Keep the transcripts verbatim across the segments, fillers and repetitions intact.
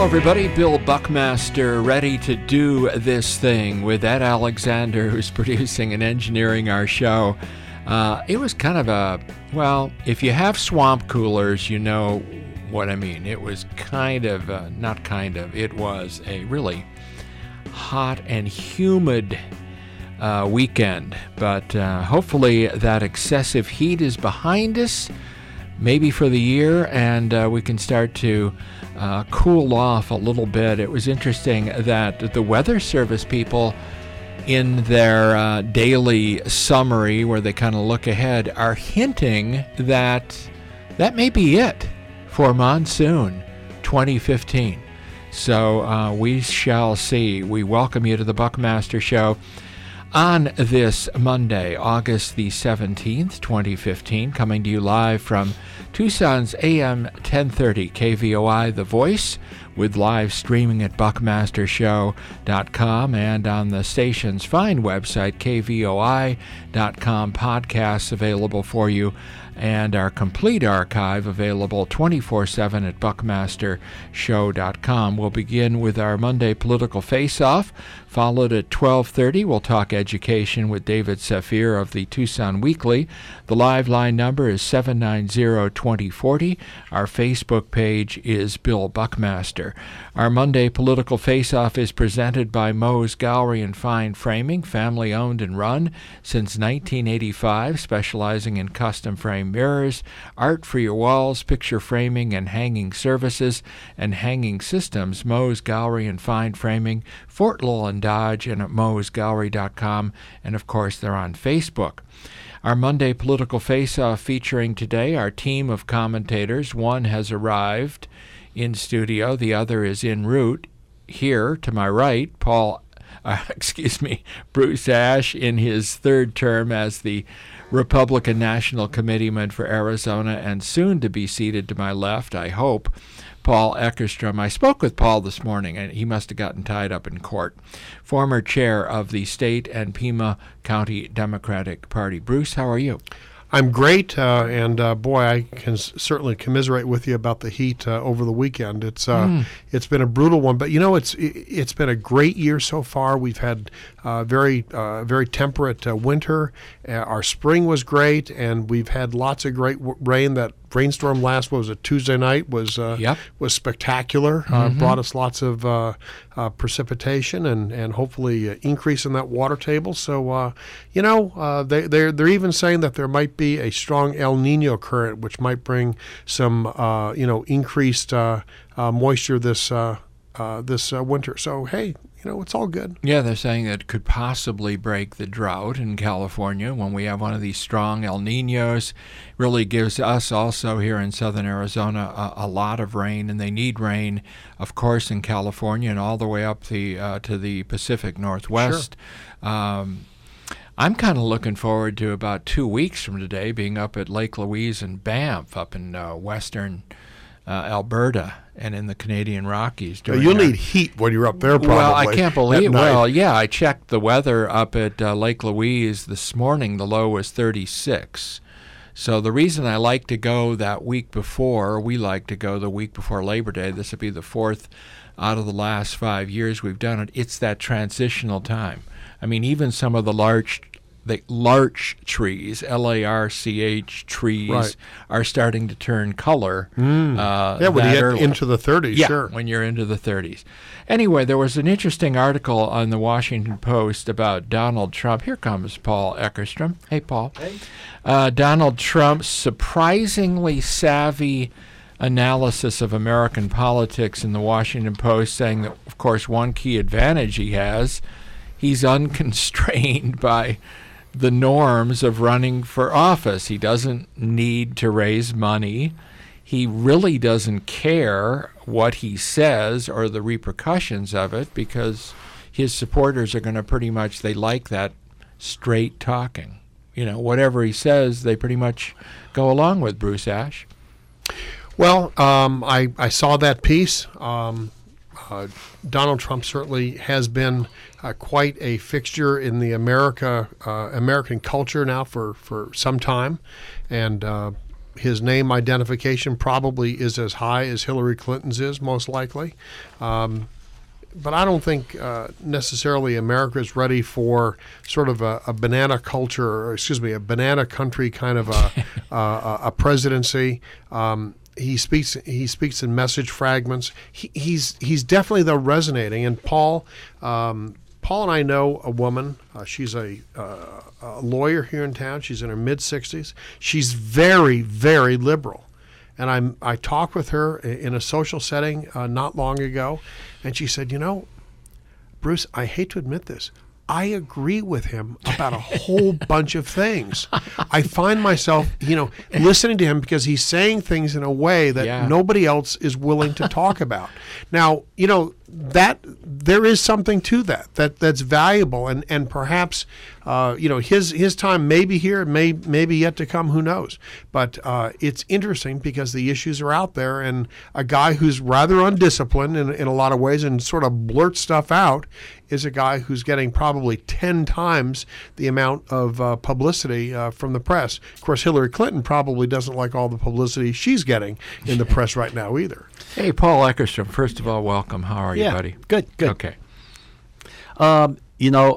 everybody. Bill Buckmaster ready to do this thing with Ed Alexander, who's producing and engineering our show. Uh, it was kind of a, well, if you have swamp coolers, you know what I mean. It was kind of, uh, not kind of, it was a really hot and humid uh, weekend. But uh, hopefully that excessive heat is behind us, maybe for the year, and uh, we can start to uh, cool off a little bit. It was interesting that the Weather Service people, in their uh, daily summary where they kind of look ahead, are hinting that that may be it for monsoon twenty fifteen. So uh, we shall see. We welcome you to the Buckmaster Show on this Monday, August the seventeenth, twenty fifteen, coming to you live from Tucson's A M ten thirty K V O I, The Voice, with live streaming at buckmaster show dot com and on the station's fine website, K V O I dot com. Podcasts available for you, and our complete archive available twenty-four seven at buckmaster show dot com. We'll begin with our Monday Political Face-Off, followed at twelve thirty. We'll talk education with David Safir of the Tucson Weekly. The live line number is seven nine zero, two zero four zero. Our Facebook page is Bill Buckmaster. Our Monday Political Face-Off is presented by Moe's Gallery and Fine Framing, family-owned and run since nineteen eighty-five, specializing in custom frame mirrors, art for your walls, picture framing and hanging services, and hanging systems. Moe's Gallery and Fine Framing, Fort Lowell and Dodge, and at moes gallery dot com, and of course they're on Facebook. Our Monday Political Face-Off featuring today our team of commentators. One has arrived in studio, the other is en route. Here to my right, Paul, uh, excuse me, Bruce Ash, in his third term as the Republican National Committeeman for Arizona, and soon to be seated to my left, I hope, Paul Eckerstrom. I spoke with Paul this morning, and he must have gotten tied up in court. Former chair of the state and Pima County Democratic Party. Bruce, how are you? I'm great, uh, and uh, boy, I can s- certainly commiserate with you about the heat uh, over the weekend. It's uh, mm. it's been a brutal one, but you know, it's it, it's been a great year so far. We've had uh, very uh, very temperate uh, winter. Uh, our spring was great, and we've had lots of great w- rain. That rainstorm last what was it Tuesday night was uh, yep. was spectacular. Mm-hmm. Uh, brought us lots of uh, uh, precipitation and and hopefully uh, increase in that water table. So uh, you know, uh, they they're they're even saying that there might be a strong El Nino current, which might bring some uh, you know increased uh, uh, moisture this uh, uh, this uh, winter. So hey, you know, it's all good. Yeah, they're saying that it could possibly break the drought in California when we have one of these strong El Ninos. Really gives us also here in southern Arizona a, a lot of rain, and they need rain, of course, in California and all the way up the uh, to the Pacific Northwest. Sure. Um, I'm kind of looking forward to about two weeks from today being up at Lake Louise and Banff up in uh, western uh, Alberta and in the Canadian Rockies. Well, you'll our, need heat when you're up there, probably. Well, I can't believe Well, yeah, I checked the weather up at uh, Lake Louise this morning. The low was thirty-six. So the reason I like to go that week before, we like to go the week before Labor Day, this will be the fourth out of the last five years we've done it, it's that transitional time. I mean, even some of the large the larch trees, L A R C H trees, right. are starting to turn color. Mm. Uh, yeah, when you get early. into the thirties, yeah, sure. when you're into the thirties. Anyway, there was an interesting article on the Washington Post about Donald Trump. Here comes Paul Eckerstrom. Hey, Paul. Hey. Uh, Donald Trump's surprisingly savvy analysis of American politics in the Washington Post, saying that, of course, one key advantage he has, he's unconstrained by the norms of running for office. He doesn't need to raise money. He really doesn't care what he says or the repercussions of it, because his supporters are going to pretty much, they like that straight talking. You know, whatever he says, they pretty much go along with. Bruce Ash. Well, um, I, I saw that piece. Um, uh, Donald Trump certainly has been uh, quite a fixture in the America uh, American culture now for, for some time, and uh, his name identification probably is as high as Hillary Clinton's is, most likely. Um, but I don't think uh, necessarily America is ready for sort of a, a banana culture, or excuse me, a banana country kind of a, uh, a presidency. Um, he speaks he speaks in message fragments. He, he's he's definitely though resonating. And Paul. Um, Paul and I know a woman. Uh, she's a, uh, a lawyer here in town. She's in her mid sixties. She's very, very liberal. And I'm, I talked with her in a social setting uh, not long ago, and she said, you know, Bruce, I hate to admit this. I agree with him about a whole bunch of things. I find myself, you know, listening to him because he's saying things in a way that yeah. nobody else is willing to talk about. Now, you know, that there is something to that, that that's valuable, and, and perhaps, uh, you know, his his time may be here, may maybe yet to come, who knows. But uh, it's interesting because the issues are out there, and a guy who's rather undisciplined in, in a lot of ways and sort of blurts stuff out is a guy who's getting probably ten times the amount of uh, publicity uh, from the press. Of course, Hillary Clinton probably doesn't like all the publicity she's getting in the press right now either. Hey, Paul Eckerstrom, first of all, welcome. How are you, yeah, buddy? Good, good. Okay. Um, you know,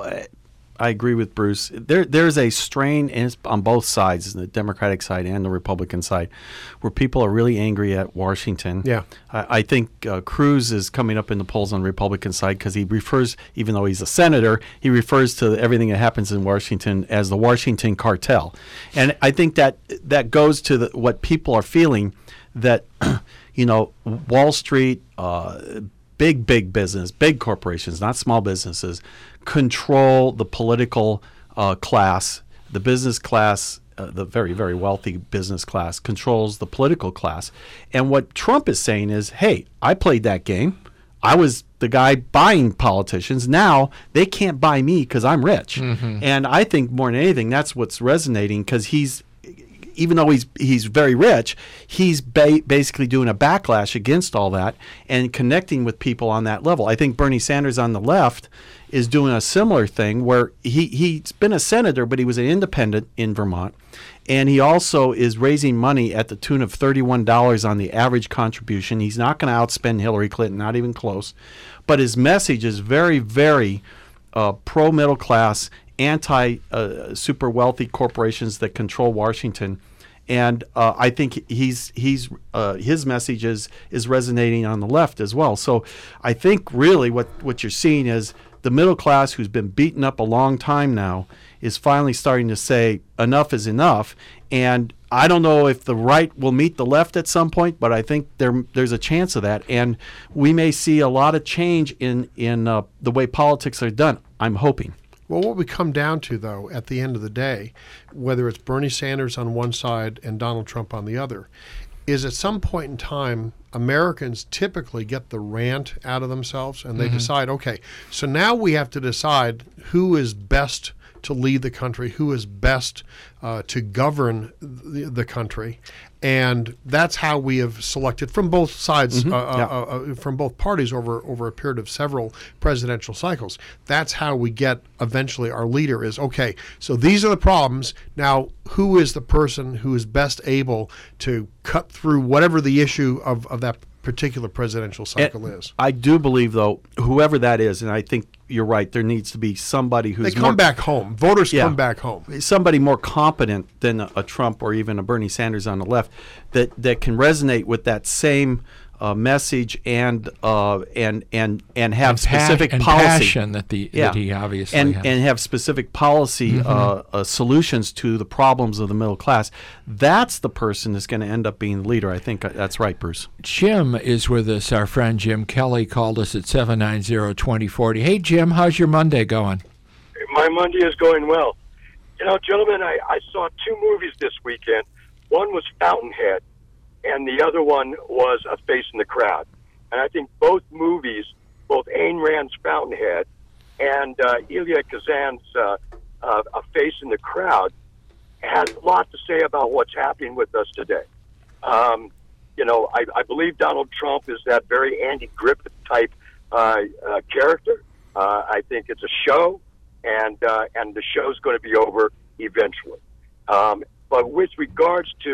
I agree with Bruce. There, there's a strain on both sides, the Democratic side and the Republican side, where people are really angry at Washington. Yeah. I, I think uh, Cruz is coming up in the polls on the Republican side because he refers, even though he's a senator, he refers to everything that happens in Washington as the Washington cartel. And I think that that goes to the, what people are feeling, that, you know, Wall Street, uh, big, big business, big corporations, not small businesses, control the political uh, class. The business class, uh, the very, very wealthy business class, controls the political class. And what Trump is saying is, hey, I played that game. I was the guy buying politicians. Now they can't buy me because I'm rich. Mm-hmm. And I think more than anything, that's what's resonating, because he's, even though he's he's very rich, he's ba- basically doing a backlash against all that and connecting with people on that level. I think Bernie Sanders on the left is doing a similar thing, where he, he's been a senator, but he was an independent in Vermont. And he also is raising money at the tune of thirty-one dollars on the average contribution. He's not going to outspend Hillary Clinton, not even close. But his message is very, very uh, pro-middle class, anti-super uh, wealthy corporations that control Washington. And uh, I think he's he's uh, his message is, is resonating on the left as well. So I think really what, what you're seeing is the middle class, who's been beaten up a long time now, is finally starting to say enough is enough. And I don't know if the right will meet the left at some point, but I think there there's a chance of that. And we may see a lot of change in, in uh, the way politics are done, I'm hoping. Well, what we come down to, though, at the end of the day, whether it's Bernie Sanders on one side and Donald Trump on the other, is at some point in time, Americans typically get the rant out of themselves, and they mm-hmm. decide, okay, so now we have to decide who is best to lead the country, who is best uh, to govern the, the country. And that's how we have selected from both sides, mm-hmm. uh, yeah. uh, uh, from both parties over, over a period of several presidential cycles. That's how we get eventually our leader is, okay, so these are the problems. Now, who is the person who is best able to cut through whatever the issue of, of that particular presidential cycle and is? I do believe, though, whoever that is, and I think you're right, there needs to be somebody who's They come more, back home. Voters yeah, come back home. Somebody more competent than a, a Trump or even a Bernie Sanders on the left that, that can resonate with that same uh, message and uh, and and and have and specific pa- and policy passion that the yeah. that he obviously and has. and have specific policy mm-hmm. uh, uh, solutions to the problems of the middle class. That's the person that's going to end up being the leader. I think that's right, Bruce. Jim is with us. Our friend Jim Kelly called us at seven nine zero, two zero four zero. Hey, Jim, how's your Monday going? My Monday is going well. You know, gentlemen, I, I saw two movies this weekend. One was Fountainhead, and the other one was A Face in the Crowd. And I think both movies, both Ayn Rand's Fountainhead and uh, Elia Kazan's uh, uh, A Face in the Crowd, had a lot to say about what's happening with us today. Um, you know, I, I believe Donald Trump is that very Andy Griffith type uh, uh, character. Uh, I think it's a show, and uh, and the show's going to be over eventually. Um, but with regards to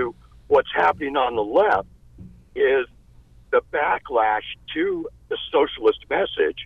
what's happening on the left is the backlash to the socialist message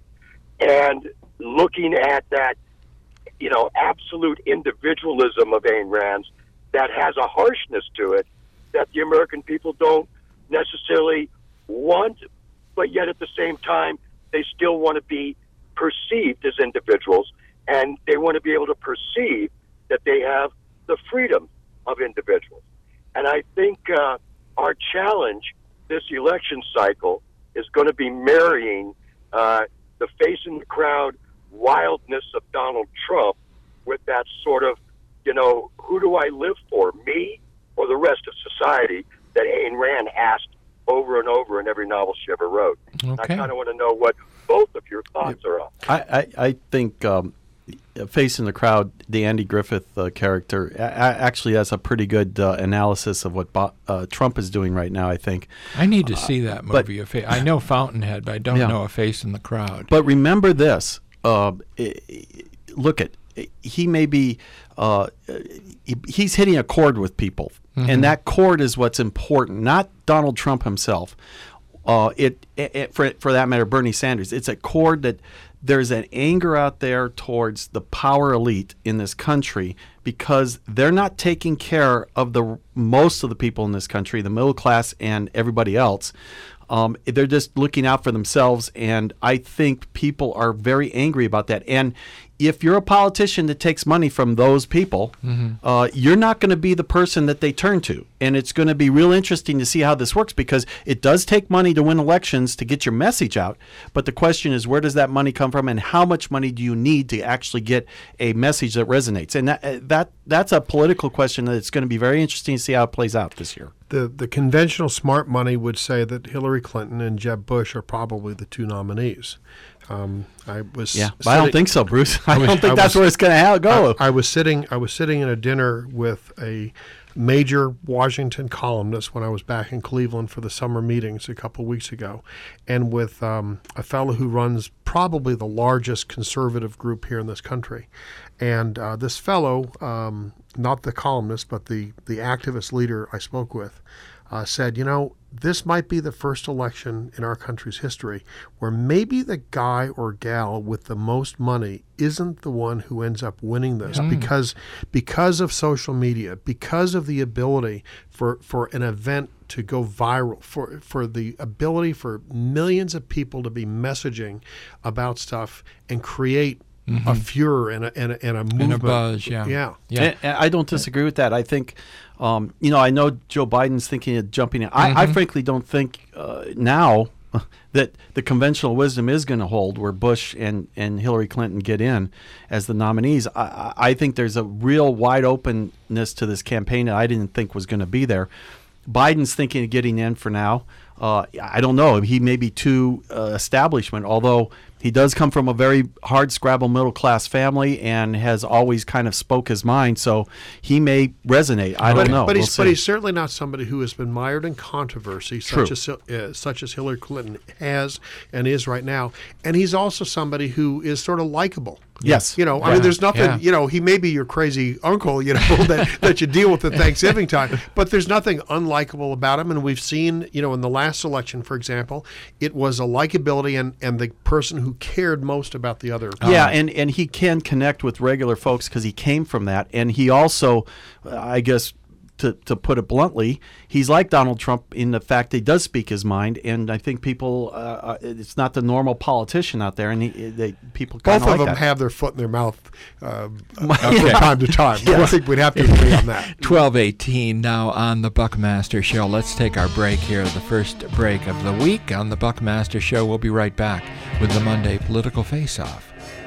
and looking at that, you know, absolute individualism of Ayn Rand's that has a harshness to it that the American people don't necessarily want, but yet at the same time, they still want to be perceived as individuals, and they want to be able to perceive that they have the freedom of individuals. And I think uh, our challenge this election cycle is going to be marrying uh, the face in the crowd wildness of Donald Trump with that sort of, you know, who do I live for, me or the rest of society, that Ayn Rand asked over and over in every novel she ever wrote. Okay. I kind of want to know what both of your thoughts are on. I, I, I think um, Face in the Crowd, the Andy Griffith uh, character, a- actually has a pretty good uh, analysis of what Bo- uh, Trump is doing right now, I think. I need to see that but- movie. A Fa- I know Fountainhead, but I don't Yeah. know A Face in the Crowd. But remember this. Uh, i- i- look at, he may be, uh, he, he's hitting a chord with people. Mm-hmm. And that chord is what's important, not Donald Trump himself. Uh, it, it for for that matter, Bernie Sanders. It's a chord that there's an anger out there towards the power elite in this country because they're not taking care of the most of the people in this country, the middle class and everybody else. Um, they're just looking out for themselves, and I think people are very angry about that. And if you're a politician that takes money from those people, mm-hmm. uh, you're not going to be the person that they turn to. And it's going to be real interesting to see how this works, because it does take money to win elections to get your message out. But the question is, where does that money come from, and how much money do you need to actually get a message that resonates? And that, that that's a political question that it's going to be very interesting to see how it plays out this year. The the conventional smart money would say that Hillary Clinton and Jeb Bush are probably the two nominees. Um, I was yeah, but I don't sitting- think so, Bruce. I, I was- don't think I that's was- where it's going to go. I, I was sitting I was sitting in a dinner with a major Washington columnist when I was back in Cleveland for the summer meetings a couple of weeks ago, and with um, a fellow who runs probably the largest conservative group here in this country. And uh, this fellow, um, not the columnist, but the, the activist leader I spoke with, uh, said, you know, this might be the first election in our country's history where maybe the guy or gal with the most money isn't the one who ends up winning this Mm. because because of social media, because of the ability for, for an event to go viral, for for the ability for millions of people to be messaging about stuff and create Mm-hmm. a furor and a, and a, and a movement. And a buzz, yeah. Yeah. Yeah. And, and I don't disagree with that. I think, um, you know, I know Joe Biden's thinking of jumping in. I, I Mm-hmm. frankly don't think uh, now that the conventional wisdom is going to hold where Bush and, and Hillary Clinton get in as the nominees. I, I think there's a real wide openness to this campaign that I didn't think was going to be there. Biden's thinking of getting in for now. Uh, I don't know. He may be too uh, establishment, although he does come from a very hard scrabble middle class family and has always kind of spoke his mind. So he may resonate. I but, don't know. But We'll he's see. but he's certainly not somebody who has been mired in controversy, True. such as uh, such as Hillary Clinton has and is right now. And he's also somebody who is sort of likable. Yes. You know, I Yeah. mean, there's nothing, Yeah. you know, he may be your crazy uncle, you know, that, that you deal with at Thanksgiving time, but there's nothing unlikable about him. And we've seen, you know, in the last election, for example, it was a likability and, and the person who cared most about the other. Yeah, and, and he can connect with regular folks because he came from that. And he also, uh, I guess, to, to put it bluntly, he's like Donald Trump in the fact that he does speak his mind. And I think people, uh, uh, it's not the normal politician out there. And he, they, people kind Both of like them that. have their foot in their mouth uh, uh, from time to time. I Yes. think we'd have to agree on that. twelve eighteen now on the Buckmaster Show. Let's take our break here, the first break of the week on the Buckmaster Show. We'll be right back with the Monday Political Face-Off.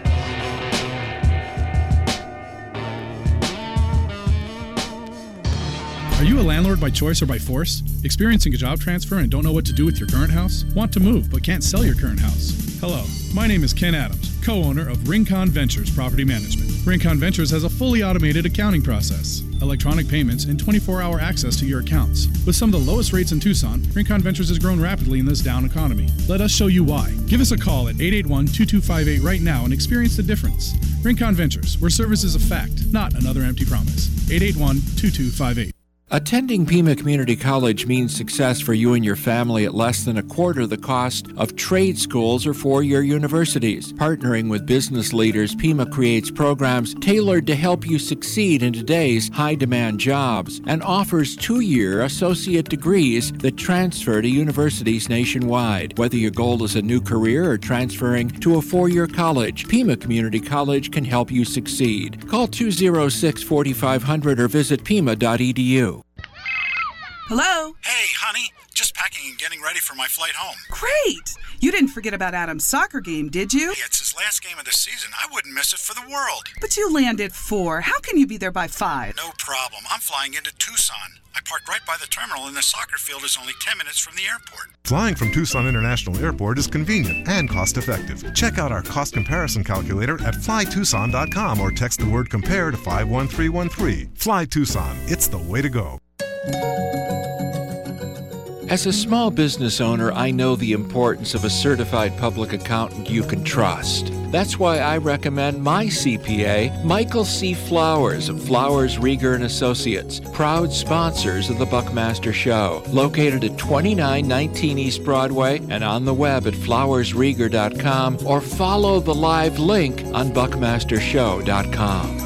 Are you a landlord by choice or by force? Experiencing a job transfer and don't know what to do with your current house? Want to move but can't sell your current house? Hello, my name is Ken Adams, co-owner of Rincon Ventures Property Management. Rincon Ventures has a fully automated accounting process, electronic payments, and twenty-four hour access to your accounts. With some of the lowest rates in Tucson, Rincon Ventures has grown rapidly in this down economy. Let us show you why. Give us a call at eight eight one, two two five eight right now and experience the difference. Rincon Ventures, where service is a fact, not another empty promise. eight eight one, two two five eight. Attending Pima Community College means success for you and your family at less than a quarter the cost of trade schools or four-year universities. Partnering with business leaders, Pima creates programs tailored to help you succeed in today's high-demand jobs and offers two-year associate degrees that transfer to universities nationwide. Whether your goal is a new career or transferring to a four-year college, Pima Community College can help you succeed. Call two oh six, four five zero zero or visit pima dot e d u. Hello? Hey, honey. Just packing and getting ready for my flight home. Great! You didn't forget about Adam's soccer game, did you? Hey, it's his last game of the season. I wouldn't miss it for the world. But you land at four. How can you be there by five? No problem. I'm flying into Tucson. I parked right by the terminal, and the soccer field is only ten minutes from the airport. Flying from Tucson International Airport is convenient and cost-effective. Check out our cost comparison calculator at fly tucson dot com or text the word compare to five one three one three. Fly Tucson. It's the way to go. As a small business owner, I know the importance of a certified public accountant you can trust. That's why I recommend my C P A, Michael C. Flowers of Flowers, Rieger and Associates, proud sponsors of the Buckmaster Show, located at twenty-nine nineteen East Broadway and on the web at flowers rieger dot com or follow the live link on buckmaster show dot com.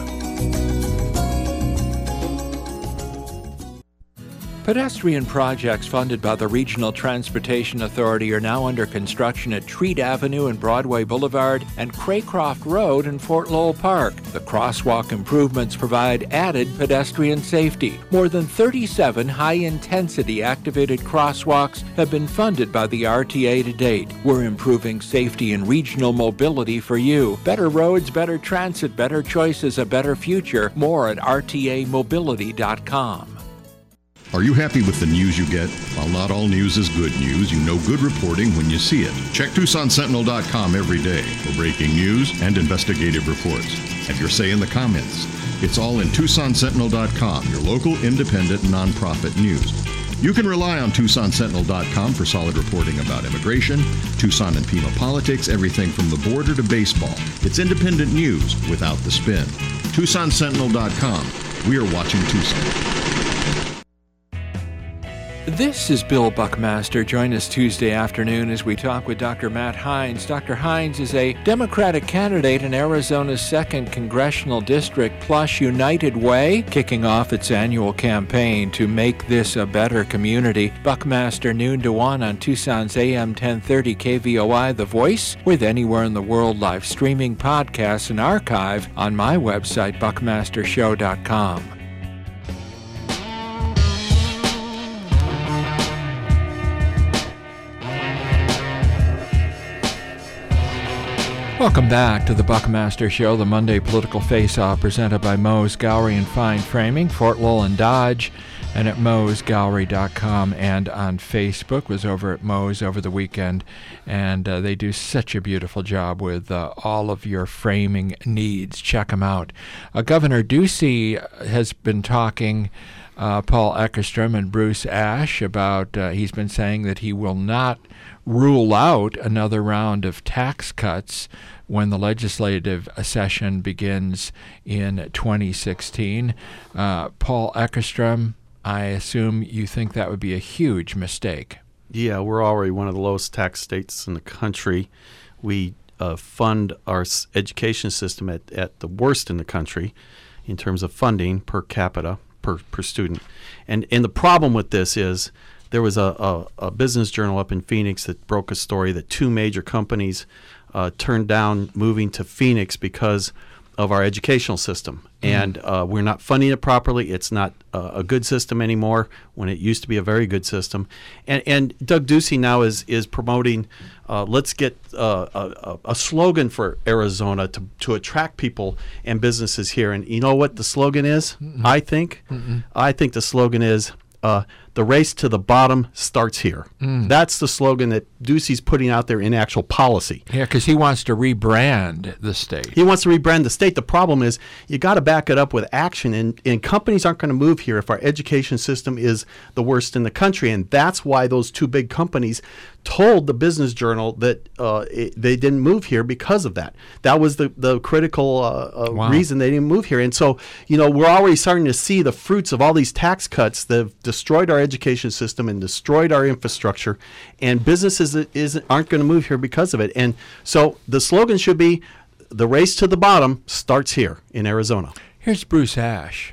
Pedestrian projects funded by the Regional Transportation Authority are now under construction at Treat Avenue and Broadway Boulevard and Craycroft Road in Fort Lowell Park. The crosswalk improvements provide added pedestrian safety. More than thirty-seven high-intensity activated crosswalks have been funded by the R T A to date. We're improving safety and regional mobility for you. Better roads, better transit, better choices, a better future. More at r t a mobility dot com. Are you happy with the news you get? While not all news is good news, you know good reporting when you see it. Check Tucson Sentinel dot com every day for breaking news and investigative reports. Have your say in the comments. It's all in Tucson Sentinel dot com, your local independent nonprofit news. You can rely on Tucson Sentinel dot com for solid reporting about immigration, Tucson and Pima politics, everything from the border to baseball. It's independent news without the spin. Tucson Sentinel dot com. We are watching Tucson. This is Bill Buckmaster. Join us Tuesday afternoon as we talk with Doctor Matt Hines. Doctor Hines is a Democratic candidate in Arizona's second Congressional District, plus United Way, kicking off its annual campaign to make this a better community. Buckmaster noon to one on Tucson's A M ten thirty K V O I, The Voice, with Anywhere in the World live streaming, podcasts, and archive on my website, buckmaster show dot com. Welcome back to the Buckmaster Show, the Monday political face-off presented by Moe's Gallery and Fine Framing, Fort Lowell and Dodge, and at moes gallery dot com, and on Facebook. Was over at Moe's over the weekend, and uh, they do such a beautiful job with uh, all of your framing needs. Check them out. Uh, Governor Ducey has been talking, uh, Paul Eckerstrom and Bruce Ashe, about, uh, he's been saying that he will not rule out another round of tax cuts when the legislative session begins in twenty sixteen. Uh, Paul Eckerstrom, I assume you think that would be a huge mistake. Yeah, we're already one of the lowest tax states in the country. We uh, fund our s- education system at, at the worst in the country in terms of funding per capita, per, per student. And, and the problem with this is there was a, a, a business journal up in Phoenix that broke a story that two major companies uh, turned down moving to Phoenix because of our educational system. Mm. And uh, we're not funding it properly. It's not uh, a good system anymore when it used to be a very good system. And, and Doug Ducey now is is promoting, uh, let's get uh, a, a slogan for Arizona to, to attract people and businesses here. And you know what the slogan is, Mm-mm. I think? Mm-mm. I think the slogan is, Uh, The race to the bottom starts here. Mm. That's the slogan that Ducey's putting out there in actual policy. Yeah, because he wants to rebrand the state. He wants to rebrand the state. The problem is you got to back it up with action, and, and companies aren't going to move here if our education system is the worst in the country. And that's why those two big companies told the Business Journal that uh, it, they didn't move here because of that. That was the, the critical uh, uh, wow. reason they didn't move here. And so, you know, we're already starting to see the fruits of all these tax cuts that have destroyed our education system and destroyed our infrastructure, and businesses is, aren't going to move here because of it. And so the slogan should be, the race to the bottom starts here in Arizona. Here's Bruce Ash.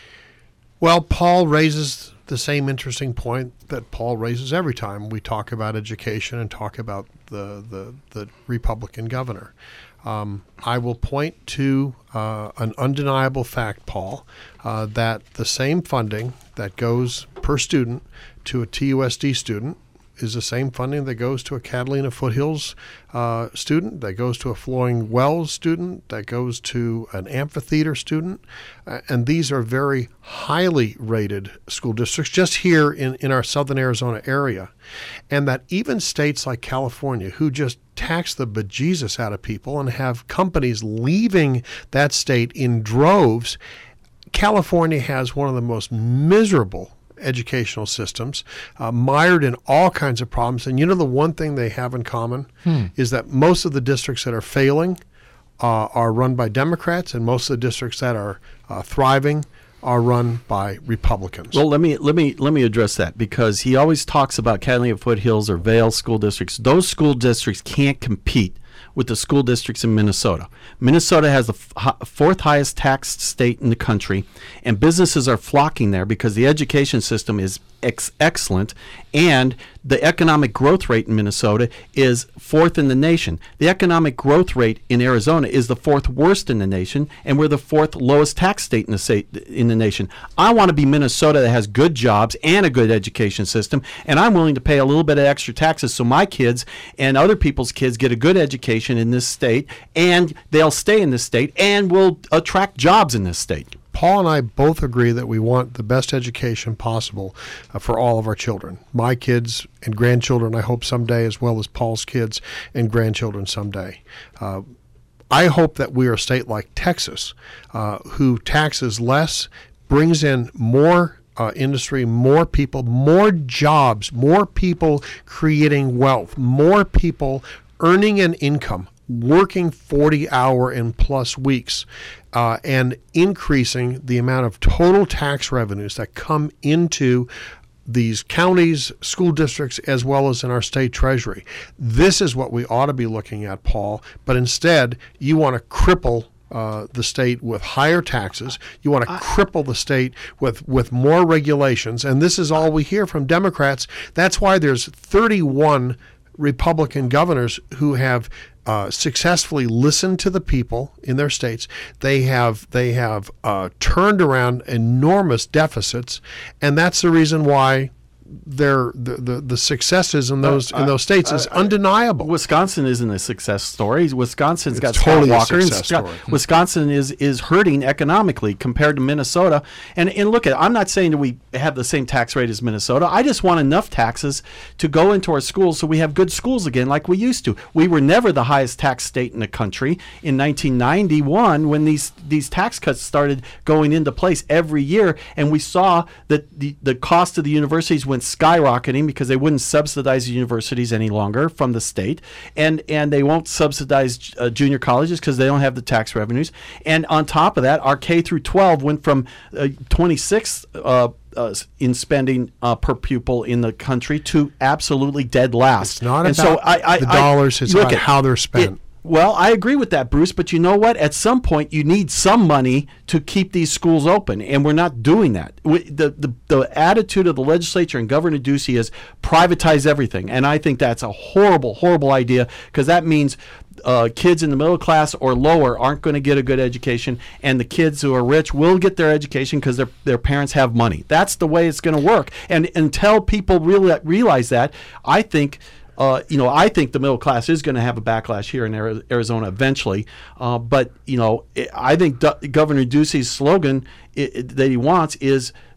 Well, Paul raises the same interesting point that Paul raises every time we talk about education and talk about the, the, the Republican governor. Um, I will point to uh, an undeniable fact, Paul, uh, that the same funding that goes per student to a T U S D student is the same funding that goes to a Catalina Foothills uh, student, that goes to a Flowing Wells student, that goes to an amphitheater student. Uh, and these are very highly rated school districts just here in, in our southern Arizona area. And that even states like California, who just tax the bejesus out of people and have companies leaving that state in droves, California has one of the most miserable educational systems, uh, mired in all kinds of problems. And you know the one thing they have in common hmm. is that most of the districts that are failing uh, are run by Democrats, and most of the districts that are uh, thriving are run by Republicans. Well, let me let me let me address that, because he always talks about Catalina Foothills or Vail school districts. Those school districts can't compete with the school districts in Minnesota. Minnesota has the f- fourth highest taxed state in the country, and businesses are flocking there because the education system is ex- excellent, and the economic growth rate in Minnesota is fourth in the nation. The economic growth rate in Arizona is the fourth worst in the nation, and we're the fourth lowest tax state in the state in the nation. I want to be Minnesota that has good jobs and a good education system, and I'm willing to pay a little bit of extra taxes so my kids and other people's kids get a good education in this state, and they'll stay in this state, and will attract jobs in this state. Paul and I both agree that we want the best education possible uh, for all of our children. My kids and grandchildren, I hope someday, as well as Paul's kids and grandchildren someday. Uh, I hope that we are a state like Texas, uh, who taxes less, brings in more uh, industry, more people, more jobs, more people creating wealth, more people earning an income, working forty-hour and plus weeks, uh, and increasing the amount of total tax revenues that come into these counties, school districts, as well as in our state treasury. This is what we ought to be looking at, Paul. But instead, you want to cripple uh, the state with higher taxes. You want to cripple the state with, with more regulations. And this is all we hear from Democrats. That's why there's thirty-one Republican governors who have uh, successfully listened to the people in their states. They have they have uh, turned around enormous deficits, and that's the reason why their the, the, the successes in those uh, in those states uh, is undeniable. Wisconsin isn't a success story. Wisconsin's it's got totally Scott Walker. A and success Scott, story. Wisconsin is is hurting economically compared to Minnesota. And and look at, I'm not saying that we have the same tax rate as Minnesota. I just want enough taxes to go into our schools so we have good schools again like we used to. We were never the highest tax state in the country in nineteen ninety-one when these these tax cuts started going into place every year, and we saw that the the cost of the universities went skyrocketing because they wouldn't subsidize the universities any longer from the state, and and they won't subsidize uh, junior colleges because they don't have the tax revenues. And on top of that, our K through twelve went from uh, twenty-sixth uh, uh, in spending uh, per pupil in the country to absolutely dead last. It's not and about so I, I, the dollars; I, it's look about at, how they're spent. It, Well, I agree with that, Bruce, but you know what? At some point, you need some money to keep these schools open, and we're not doing that. We, the, the the attitude of the legislature and Governor Ducey is privatize everything, and I think that's a horrible, horrible idea, because that means uh, kids in the middle class or lower aren't going to get a good education, and the kids who are rich will get their education because their their parents have money. That's the way it's going to work, and until people really realize that, I think Uh, you know, I think the middle class is going to have a backlash here in Arizona eventually. Uh, but, you know, I think D- Governor Ducey's slogan it, it, that he wants is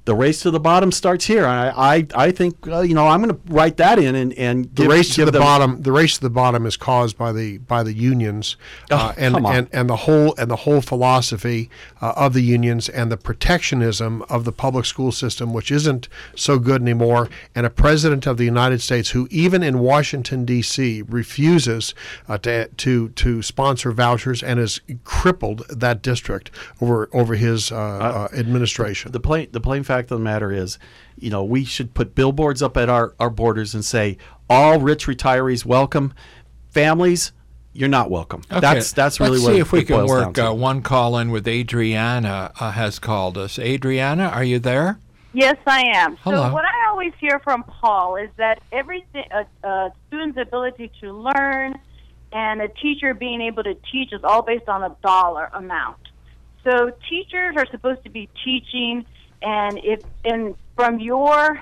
The race to the bottom starts here. I I, I think uh, you know I'm going to write that in and and the give, race give to the them, bottom. The race to the bottom is caused by the by the unions, oh, uh, and, come on. and and the whole and the whole philosophy uh, of the unions and the protectionism of the public school system, which isn't so good anymore. And a president of the United States who, even in Washington D C, refuses uh, to to to sponsor vouchers and has crippled that district over over his uh, uh, administration. The plain the plain fact of the matter is, you know, we should put billboards up at our, our borders and say, all rich retirees welcome. Families, you're not welcome. Okay. That's that's really Let's what see if we it can boils work down to. uh, one call in with Adriana uh, has called us. Adriana, are you there? Yes, I am. Hello. So what I always hear from Paul is that everything, a, a student's ability to learn and a teacher being able to teach is all based on a dollar amount. So teachers are supposed to be teaching, and if and from your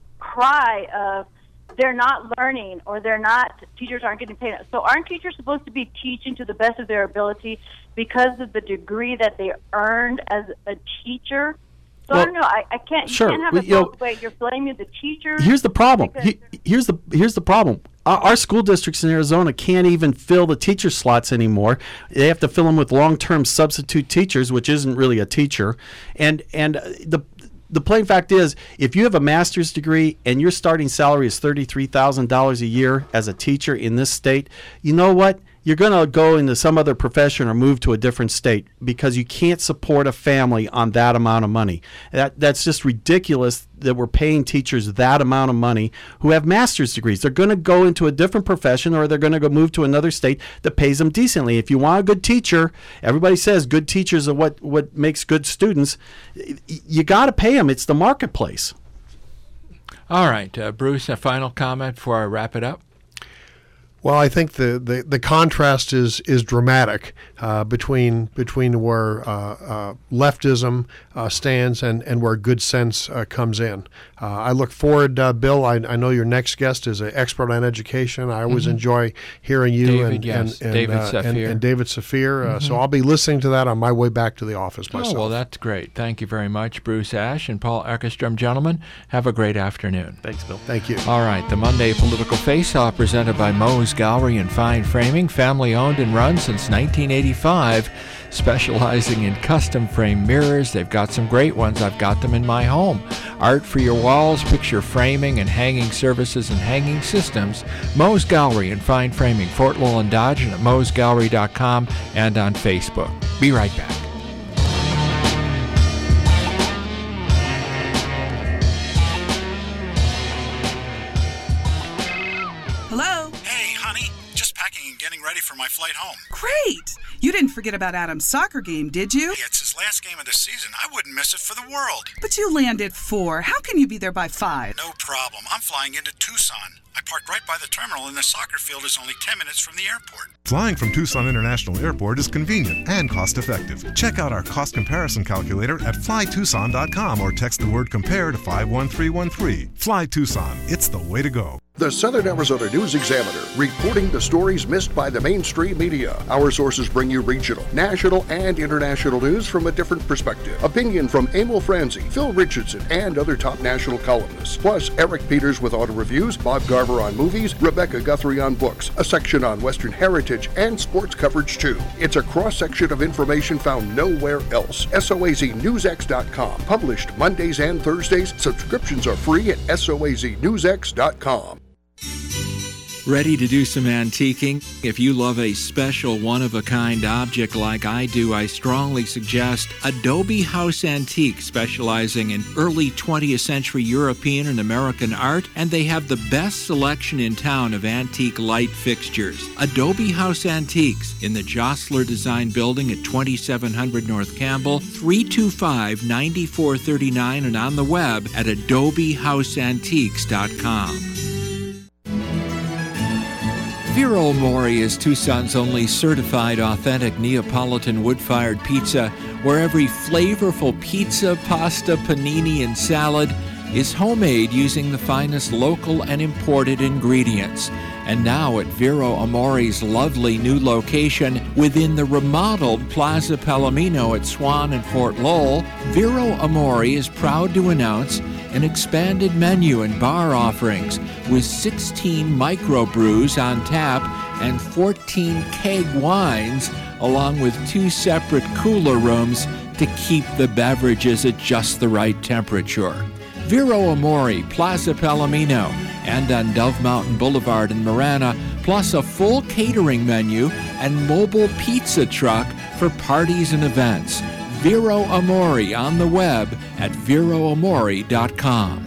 cry of they're not learning or they're not, teachers aren't getting paid. So aren't teachers supposed to be teaching to the best of their ability because of the degree that they earned as a teacher? So Well, I don't know. I, I can't. sure. You can't have We- it you know, both ways. You're blaming the teachers. Here's the problem. because- He- here's the here's the problem. Our, our school districts in Arizona can't even fill the teacher slots anymore. They have to fill them with long-term substitute teachers, which isn't really a teacher. And and uh, the the plain fact is, if you have a master's degree and your starting salary is thirty-three thousand dollars a year as a teacher in this state, you know what? You're going to go into some other profession or move to a different state because you can't support a family on that amount of money. That That's just ridiculous that we're paying teachers that amount of money who have master's degrees. They're going to go into a different profession or they're going to go move to another state that pays them decently. If you want a good teacher, everybody says good teachers are what, what makes good students. You got to pay them. It's the marketplace. All right, uh, Bruce, a final comment before I wrap it up? Well, I think the, the, the contrast is is dramatic uh, between between where uh, uh, leftism uh, stands and, and where good sense uh, comes in. Uh, I look forward, uh, Bill. I, I know your next guest is an expert on education. I always Mhm. enjoy hearing you David, and, yes. and, and, David uh, and, Saphir. and David Saphir. Uh, Mhm. So I'll be listening to that on my way back to the office myself. Oh, well, that's great. Thank you very much, Bruce Ash and Paul Eckerstrom. Gentlemen, have a great afternoon. Thanks, Bill. Thank you. All right, the Monday Political Face-Off presented by Moe's Gallery and Fine Framing, family-owned and run since nineteen eighty-five, specializing in custom frame mirrors. They've got some great ones. I've got them in my home. Art for your walls, picture framing and hanging services and hanging systems. Moe's Gallery and Fine Framing, Fort Lowell Dodge, and at moes gallery dot com and on Facebook. Be right back. Hello? Hey, honey, just packing and getting ready for my flight home. Great! You didn't forget about Adam's soccer game, did you? Hey, it's his last game of the season. I wouldn't miss it for the world. But you land at four. How can you be there by five? No problem. I'm flying into Tucson. I parked right by the terminal, and the soccer field is only ten minutes from the airport. Flying from Tucson International Airport is convenient and cost-effective. Check out our cost comparison calculator at fly tucson dot com or text the word compare to five one three one three. Fly Tucson. It's the way to go. The Southern Arizona News Examiner, reporting the stories missed by the mainstream media. Our sources bring you regional, national, and international news from a different perspective. Opinion from Emil Franzi, Phil Richardson, and other top national columnists. Plus, Eric Peters with auto reviews, Bob Garver on movies, Rebecca Guthrie on books, a section on Western heritage, and sports coverage too. It's a cross-section of information found nowhere else. S O A Z news x dot com. Published Mondays and Thursdays. Subscriptions are free at S O A Z news x dot com. Ready to do some antiquing? If you love a special, one-of-a-kind object like I do, I strongly suggest Adobe House Antique, specializing in early twentieth century European and American art, and they have the best selection in town of antique light fixtures. Adobe House Antiques in the Jostler Design Building at twenty-seven hundred North Campbell, three two five, nine four three nine, and on the web at adobe house antiques dot com. Vero Mori is Tucson's only certified authentic Neapolitan wood-fired pizza, where every flavorful pizza, pasta, panini, and salad is homemade using the finest local and imported ingredients. And now at Vero Amori's lovely new location within the remodeled Plaza Palomino at Swan and Fort Lowell, Vero Amori is proud to announce an expanded menu and bar offerings with sixteen microbrews on tap and fourteen keg wines, along with two separate cooler rooms to keep the beverages at just the right temperature. Vero Amori, Plaza Palomino, and on Dove Mountain Boulevard in Marana, plus a full catering menu and mobile pizza truck for parties and events. Vero Amori on the web at vero amori dot com.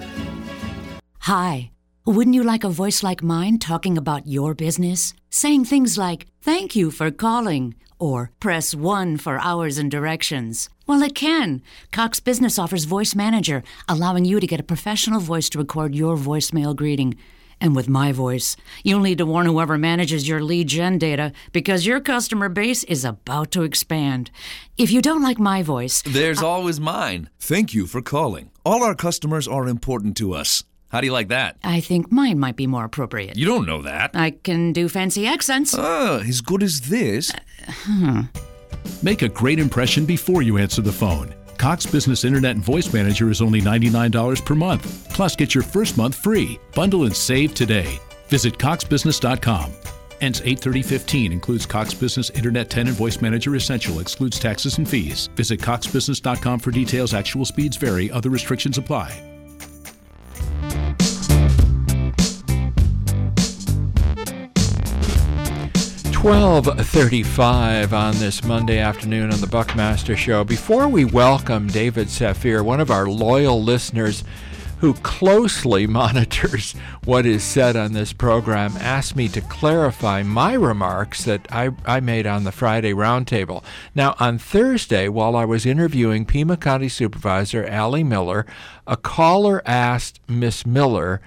Hi. Wouldn't you like a voice like mine talking about your business? Saying things like, "Thank you for calling," or "Press one for hours and directions." Well, it can. Cox Business offers Voice Manager, allowing you to get a professional voice to record your voicemail greeting. And with my voice, you'll need to warn whoever manages your lead gen data because your customer base is about to expand. If you don't like my voice... There's I- always mine. Thank you for calling. All our customers are important to us. How do you like that? I think mine might be more appropriate. You don't know that. I can do fancy accents. Ah, as good as this. Uh, hmm. Make a great impression before you answer the phone. Cox Business Internet and Voice Manager is only ninety-nine dollars per month. Plus, get your first month free. Bundle and save today. Visit cox business dot com. Ends eight thirty fifteen. Includes Cox Business Internet ten and Voice Manager Essential. Excludes taxes and fees. Visit cox business dot com for details. Actual speeds vary. Other restrictions apply. twelve thirty-five on this Monday afternoon on the Buckmaster Show. Before we welcome David Safir, one of our loyal listeners who closely monitors what is said on this program, asked me to clarify my remarks that I, I made on the Friday Roundtable. Now, on Thursday, while I was interviewing Pima County Supervisor Allie Miller, a caller asked Miss Miller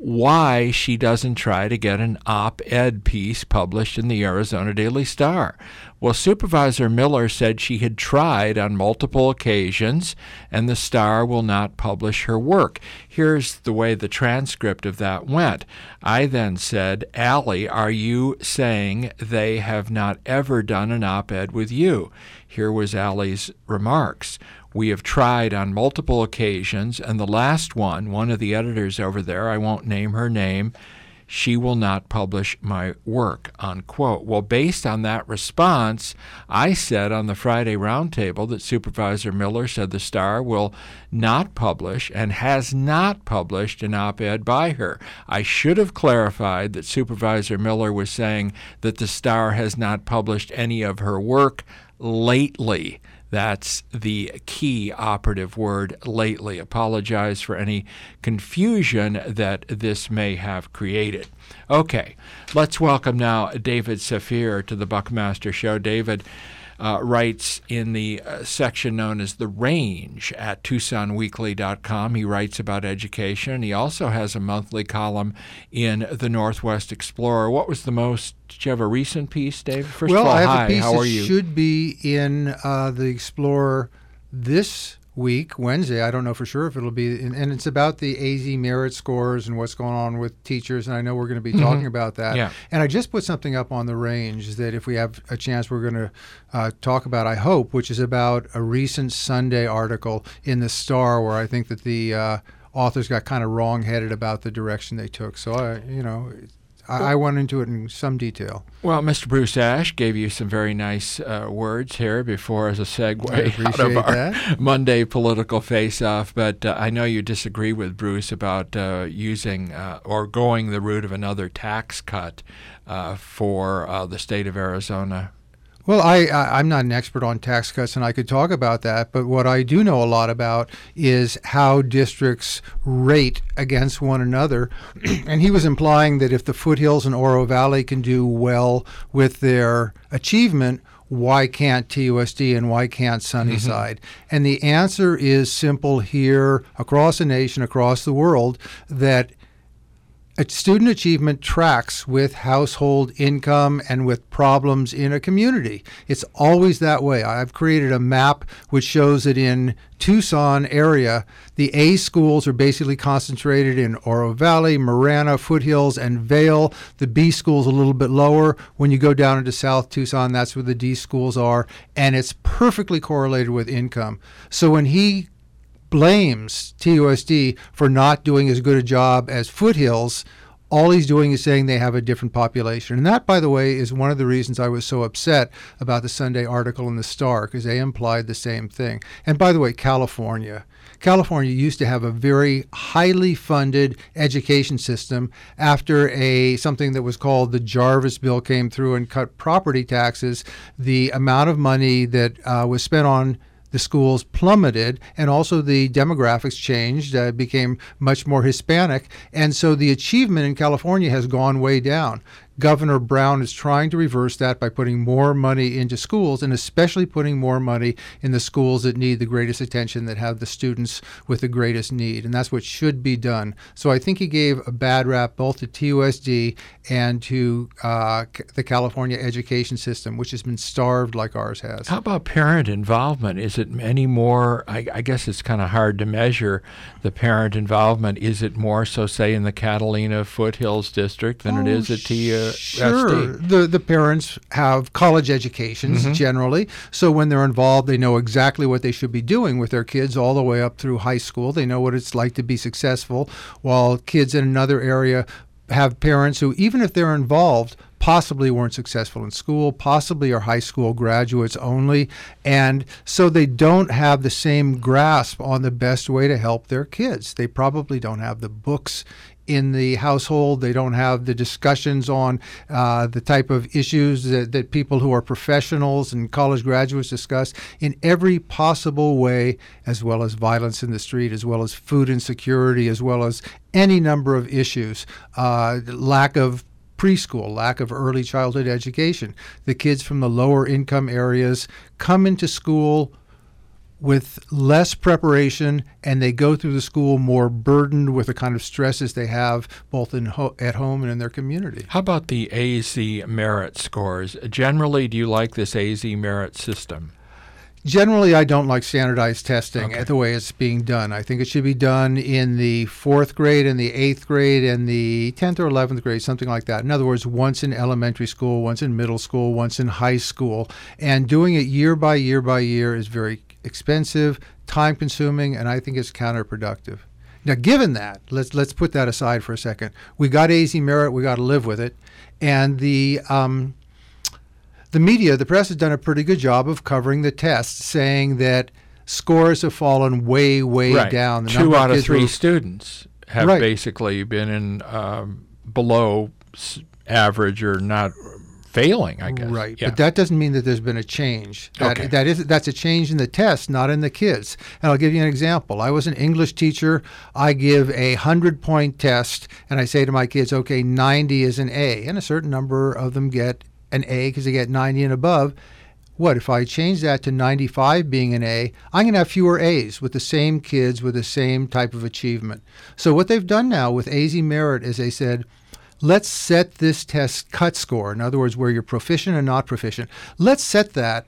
why she doesn't try to get an op-ed piece published in the Arizona Daily Star. Well, Supervisor Miller said she had tried on multiple occasions, and the Star will not publish her work. Here's the way the transcript of that went. I then said, Allie, are you saying they have not ever done an op-ed with you? Here was Allie's remarks. We have tried on multiple occasions, and the last one, one of the editors over there, I won't name her name, she will not publish my work, unquote. Well, based on that response, I said on the Friday Roundtable that Supervisor Miller said the Star will not publish and has not published an op-ed by her. I should have clarified that Supervisor Miller was saying that the Star has not published any of her work lately. That's the key operative word, lately. Apologize for any confusion that this may have created. Okay, let's welcome now David Safir to the Buckmaster Show. David uh, writes in the uh, section known as The Range at tucson weekly dot com. He writes about education. He also has a monthly column in the Northwest Explorer. What was the most, did you have a recent piece, David? First well, of all, I have hi, a piece how that are you? should be in uh, the Explorer this week, Wednesday. I don't know for sure if it'll be, in, and it's about the A Z merit scores and what's going on with teachers, and I know we're going to be mm-hmm. talking about that. Yeah. And I just put something up on The Range that if we have a chance we're going to uh, talk about, I hope, which is about a recent Sunday article in the Star where I think that the uh, authors got kind of wrong-headed about the direction they took. So, I, you know, I, I went into it in some detail. Well, Mister Bruce Ash gave you some very nice uh, words here before as a segue out of our that. Monday political face-off, but uh, I know you disagree with Bruce about uh, using uh, or going the route of another tax cut uh, for uh, the state of Arizona. Well, I, I, I'm not an expert on tax cuts, and I could talk about that, but what I do know a lot about is how districts rate against one another. And he was implying that if the Foothills and Oro Valley can do well with their achievement, why can't T U S D and why can't Sunnyside? Mm-hmm. And the answer is simple here across the nation, across the world, that A student achievement tracks with household income and with problems in a community. It's always that way. I've created a map which shows that in Tucson area, the A schools are basically concentrated in Oro Valley, Marana, Foothills, and Vail. The B schools a little bit lower. When you go down into South Tucson, that's where the D schools are, and it's perfectly correlated with income. So when he blames T U S D for not doing as good a job as Foothills, all he's doing is saying they have a different population. And that, by the way, is one of the reasons I was so upset about the Sunday article in the Star, because they implied the same thing. And by the way, California. California used to have a very highly funded education system after a something that was called the Jarvis Bill came through and cut property taxes. The amount of money that uh, was spent on the schools plummeted, and also the demographics changed, uh, became much more Hispanic, and so the achievement in California has gone way down. Governor Brown is trying to reverse that by putting more money into schools, and especially putting more money in the schools that need the greatest attention, that have the students with the greatest need, and that's what should be done. So I think he gave a bad rap both to T U S D and to uh, the California education system, which has been starved like ours has. How about parent involvement? Is it any more, I, I guess it's kind of hard to measure the parent involvement. Is it more so, say, in the Catalina Foothills District than Oh, it is at T U S D? Sure. The the parents have college educations Mhm. generally, so when they're involved, they know exactly what they should be doing with their kids all the way up through high school. They know what it's like to be successful, while kids in another area have parents who, even if they're involved, possibly weren't successful in school, possibly are high school graduates only, and so they don't have the same grasp on the best way to help their kids. They probably don't have the books in the household. They don't have the discussions on uh, the type of issues that, that people who are professionals and college graduates discuss in every possible way, as well as violence in the street, as well as food insecurity, as well as any number of issues, uh, lack of preschool, lack of early childhood education. The kids from the lower income areas come into school with less preparation, and they go through the school more burdened with the kind of stresses they have both in ho- at home and in their community. How about the A Z merit scores? Generally, do you like this A Z merit system? Generally, I don't like standardized testing okay. the way it's being done. I think it should be done in the fourth grade and the eighth grade and the tenth or eleventh grade, something like that. In other words, once in elementary school, once in middle school, once in high school. And doing it year by year by year is very expensive, time-consuming, and I think it's counterproductive. Now, given that, let's let's put that aside for a second. We got A Z merit, we got to live with it, and the um, the media, the press, has done a pretty good job of covering the test, saying that scores have fallen way, way right. down. The Two out of, of three who, students have right. basically been in um, below average or not. Failing, I guess. Right, yeah. but that doesn't mean that there's been a change. That, okay. that is, that's a change in the test, not in the kids. And I'll give you an example. I was an English teacher. I give a hundred-point test, and I say to my kids, okay, ninety is an A, and a certain number of them get an A because they get ninety and above. What, if I change that to ninety-five being an A, I'm going to have fewer A's with the same kids with the same type of achievement. So what they've done now with A Z merit is they said, let's set this test cut score, in other words, where you're proficient and not proficient. Let's set that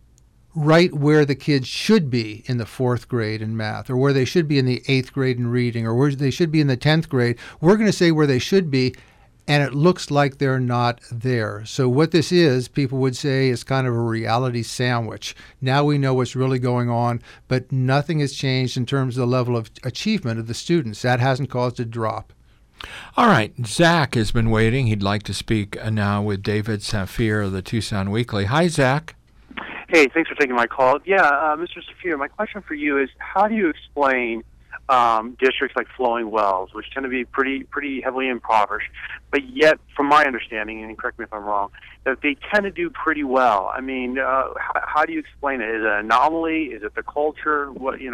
right where the kids should be in the fourth grade in math, or where they should be in the eighth grade in reading, or where they should be in the tenth grade. We're going to say where they should be, and it looks like they're not there. So what this is, people would say, is kind of a reality sandwich. Now we know what's really going on, but nothing has changed in terms of the level of achievement of the students. That hasn't caused a drop. All right. Zach has been waiting. He'd like to speak now with David Saphir of the Tucson Weekly. Hi, Zach. Hey, thanks for taking my call. Yeah, uh, Mister Saphir, my question for you is, how do you explain um, districts like Flowing Wells, which tend to be pretty pretty heavily impoverished, but yet, from my understanding, and correct me if I'm wrong, that they tend to do pretty well? I mean, uh, how, how do you explain it? Is it an anomaly? Is it the culture? What you know? What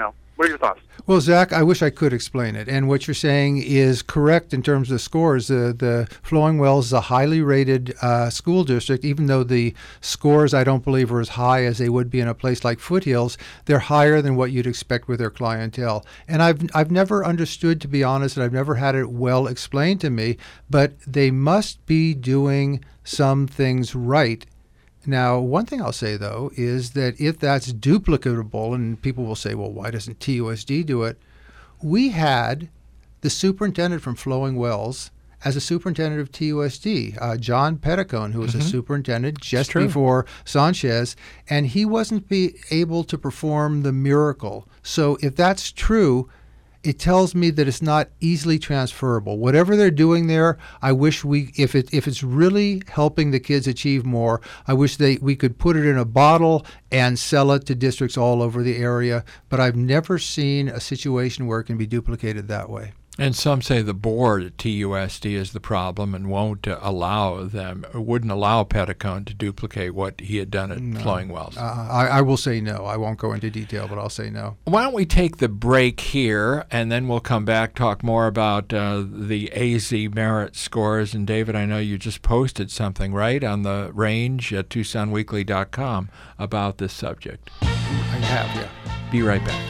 What are your thoughts? Well, Zach, I wish I could explain it. And what you're saying is correct in terms of scores. The, the Flowing Wells is a highly rated uh, school district, even though the scores I don't believe are as high as they would be in a place like Foothills. They're higher than what you'd expect with their clientele. And I've, I've never understood, to be honest, and I've never had it well explained to me, but they must be doing some things right. Now, one thing I'll say, though, is that if that's duplicatable, and people will say, well, why doesn't T U S D do it? We had the superintendent from Flowing Wells as a superintendent of T U S D, uh, John Petticone, who was mm-hmm. a superintendent just before Sanchez, and he wasn't be able to perform the miracle. So if that's true, it tells me that it's not easily transferable. Whatever they're doing there, I wish we, if it if it's really helping the kids achieve more, I wish they we could put it in a bottle and sell it to districts all over the area. But I've never seen a situation where it can be duplicated that way. And some say the board at T U S D is the problem and won't uh, allow them, or wouldn't allow Petticone to duplicate what he had done at no. Flowing Wells. Uh, I, I will say no. I won't go into detail, but I'll say no. Why don't we take the break here, and then we'll come back, talk more about uh, the A Z merit scores. And David, I know you just posted something, right, on the range at Tucson Weekly dot com about this subject. I have, yeah. Be right back.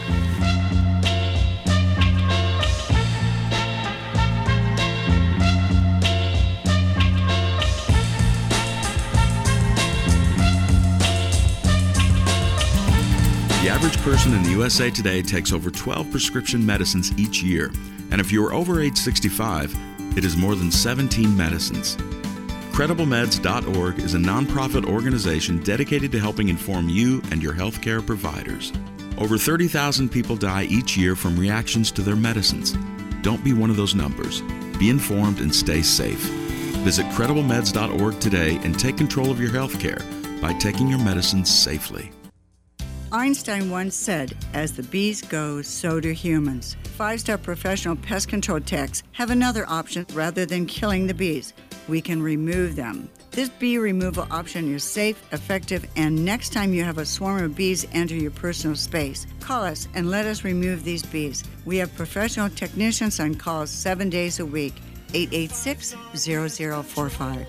The average person in the U S A today takes over twelve prescription medicines each year, and if you are over age sixty-five, it is more than seventeen medicines. Credible Meds dot org is a nonprofit organization dedicated to helping inform you and your healthcare providers. Over thirty thousand people die each year from reactions to their medicines. Don't be one of those numbers. Be informed and stay safe. Visit Credible Meds dot org today and take control of your healthcare by taking your medicines safely. Einstein once said, as the bees go, so do humans. Five-star professional pest control techs have another option rather than killing the bees. We can remove them. This bee removal option is safe, effective, and next time you have a swarm of bees enter your personal space, call us and let us remove these bees. We have professional technicians on call seven days a week. eight eight six, zero zero four five.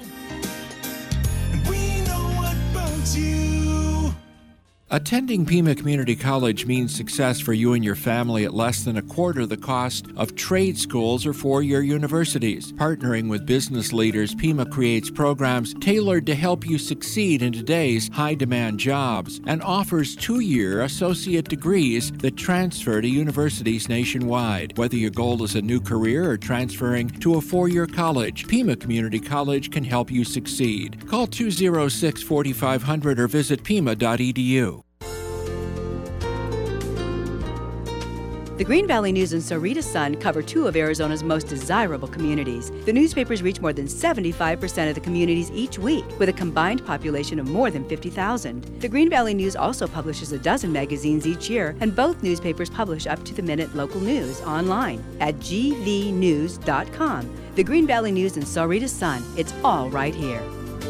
We know what bugs you. Attending Pima Community College means success for you and your family at less than a quarter the cost of trade schools or four-year universities. Partnering with business leaders, Pima creates programs tailored to help you succeed in today's high-demand jobs and offers two-year associate degrees that transfer to universities nationwide. Whether your goal is a new career or transferring to a four-year college, Pima Community College can help you succeed. Call two oh six, four five zero zero or visit pima dot e d u. The Green Valley News and Sahuarita Sun cover two of Arizona's most desirable communities. The newspapers reach more than seventy-five percent of the communities each week, with a combined population of more than fifty thousand. The Green Valley News also publishes a dozen magazines each year, and both newspapers publish up-to-the-minute local news online at g v news dot com. The Green Valley News and Sahuarita Sun, it's all right here.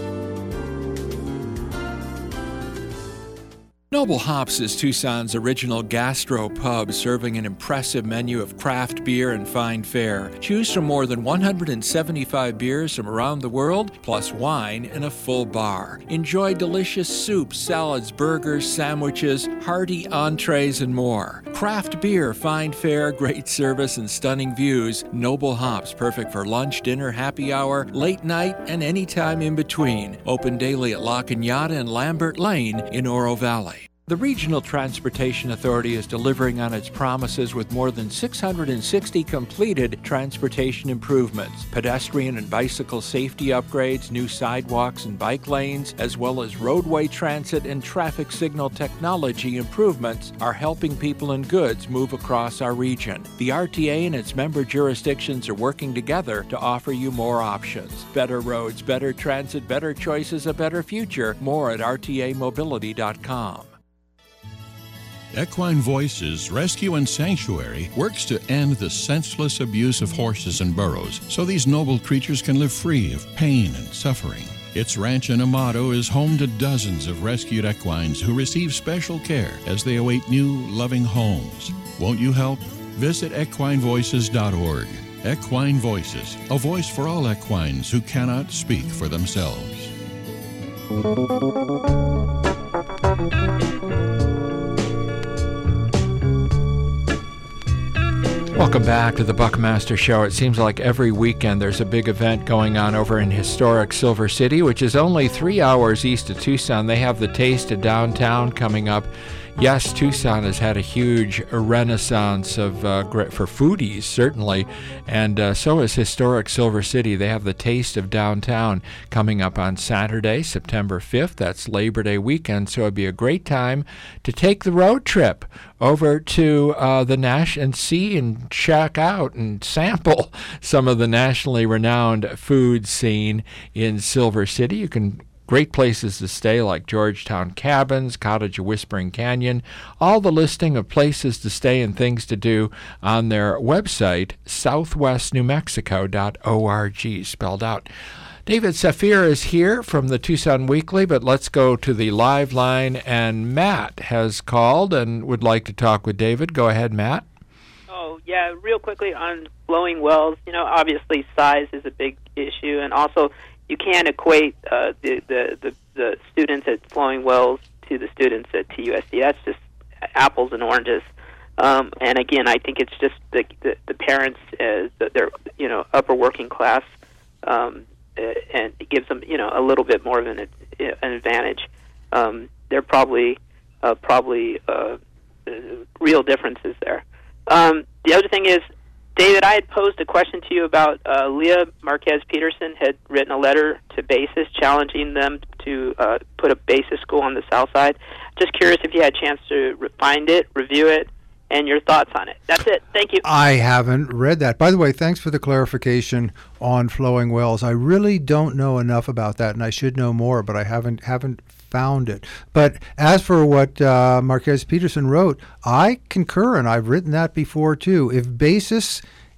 Noble Hops is Tucson's original gastro pub, serving an impressive menu of craft beer and fine fare. Choose from more than one hundred seventy-five beers from around the world, plus wine and a full bar. Enjoy delicious soups, salads, burgers, sandwiches, hearty entrees, and more. Craft beer, fine fare, great service, and stunning views. Noble Hops, perfect for lunch, dinner, happy hour, late night, and any time in between. Open daily at La Cañada and Lambert Lane in Oro Valley. The Regional Transportation Authority is delivering on its promises with more than six hundred sixty completed transportation improvements. Pedestrian and bicycle safety upgrades, new sidewalks and bike lanes, as well as roadway transit and traffic signal technology improvements are helping people and goods move across our region. The R T A and its member jurisdictions are working together to offer you more options. Better roads, better transit, better choices, a better future. More at r t a mobility dot com. Equine Voices Rescue and Sanctuary works to end the senseless abuse of horses and burros so these noble creatures can live free of pain and suffering. Its ranch in Amado is home to dozens of rescued equines who receive special care as they await new, loving homes. Won't you help? Visit equine voices dot org. Equine Voices, a voice for all equines who cannot speak for themselves. Welcome back to the Buckmaster Show. It seems like every weekend there's a big event going on over in historic Silver City, which is only three hours east of Tucson. They have the Taste of Downtown coming up. Yes, Tucson has had a huge renaissance of uh, for foodies, certainly, and uh, so has historic Silver City. They have the Taste of Downtown coming up on Saturday, September fifth. That's Labor Day weekend, so it'd be a great time to take the road trip over to uh, the Nash and see and check out and sample some of the nationally renowned food scene in Silver City. You can Great places to stay like Georgetown Cabins, Cottage of Whispering Canyon, all the listing of places to stay and things to do on their website, southwest new mexico dot org, spelled out. David Safir is here from the Tucson Weekly, but let's go to the live line, and Matt has called and would like to talk with David. Go ahead, Matt. Oh, yeah, real quickly on flowing wells, you know, obviously size is a big issue, and also you can't equate uh, the, the, the, the students at Flowing Wells to the students at T U S D. That's just apples and oranges. Um, and again, I think it's just the the, the parents, uh, they're you know upper working class, um, uh, and it gives them you know a little bit more of an an advantage. Um, there are probably uh, probably uh, real differences there. Um, the other thing is, David, I had posed a question to you about uh, Leah Marquez Peterson had written a letter to BASIS challenging them to uh, put a BASIS school on the south side. Just curious if you had a chance to re- find it, review it, and your thoughts on it. That's it. Thank you. I haven't read that. By the way, thanks for the clarification on Flowing Wells. I really don't know enough about that, and I should know more, but I haven't haven't found it. But as for what uh, Marquez Peterson wrote, I concur, and I've written that before too. If BASIS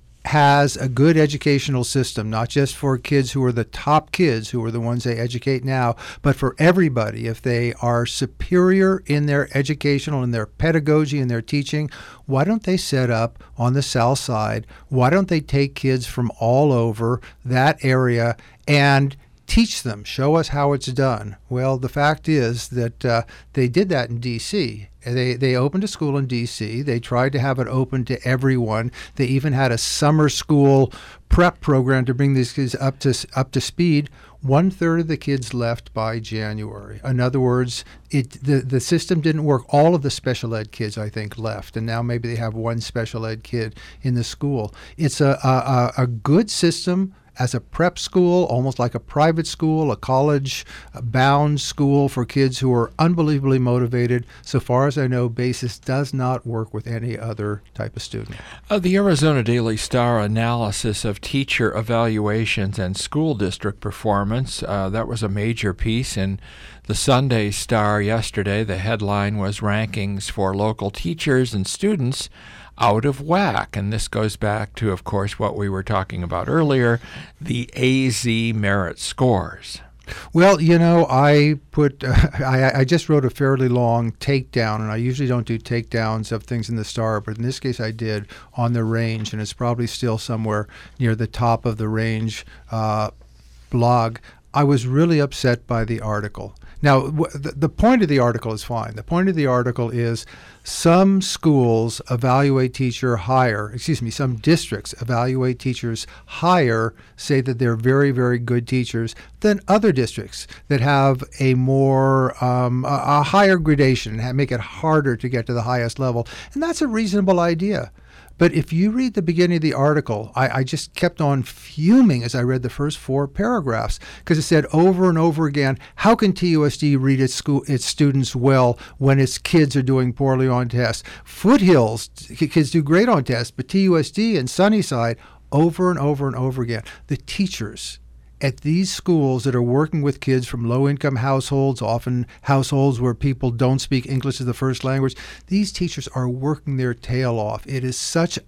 has a good educational system, not just for kids who are the top kids, who are the ones they educate now, but for everybody, if they are superior in their educational and their pedagogy and their teaching, why don't they set up on the south side? Why don't they take kids from all over that area and teach them, show us how it's done? Well, the fact is that uh, they did that in D C They they opened a school in D C They tried to have it open to everyone. They even had a summer school prep program to bring these kids up to up to speed. One third of the kids left by January. In other words, it the, the system didn't work. All of the special ed kids, I think, left, and now maybe they have one special ed kid in the school. It's a a, a good system as a prep school, almost like a private school, a college-bound school for kids who are unbelievably motivated. So far as I know, BASIS does not work with any other type of student. Uh, the Arizona Daily Star analysis of teacher evaluations and school district performance, uh, that was a major piece in the Sunday Star yesterday. The headline was Rankings for Local Teachers and Students Out of Whack. And this goes back to, of course, what we were talking about earlier, the A Z merit scores. Well, you know, I put, uh, I, I just wrote a fairly long takedown, and I usually don't do takedowns of things in the Star, but in this case I did, on the range, and it's probably still somewhere near the top of the range uh, blog. I was really upset by the article. Now, w- the, the point of the article is fine. The point of the article is some schools evaluate teacher higher, excuse me, some districts evaluate teachers higher, say that they're very, very good teachers, than other districts that have a more, um, a, a higher gradation and make it harder to get to the highest level. And that's a reasonable idea. But if you read the beginning of the article, I, I just kept on fuming as I read the first four paragraphs, because it said over and over again, how can T U S D read its school, its students well when its kids are doing poorly on tests? Foothills, kids do great on tests, but T U S D and Sunnyside, over and over and over again. The teachers at these schools that are working with kids from low-income households, often households where people don't speak English as the first language, these teachers are working their tail off. It is such a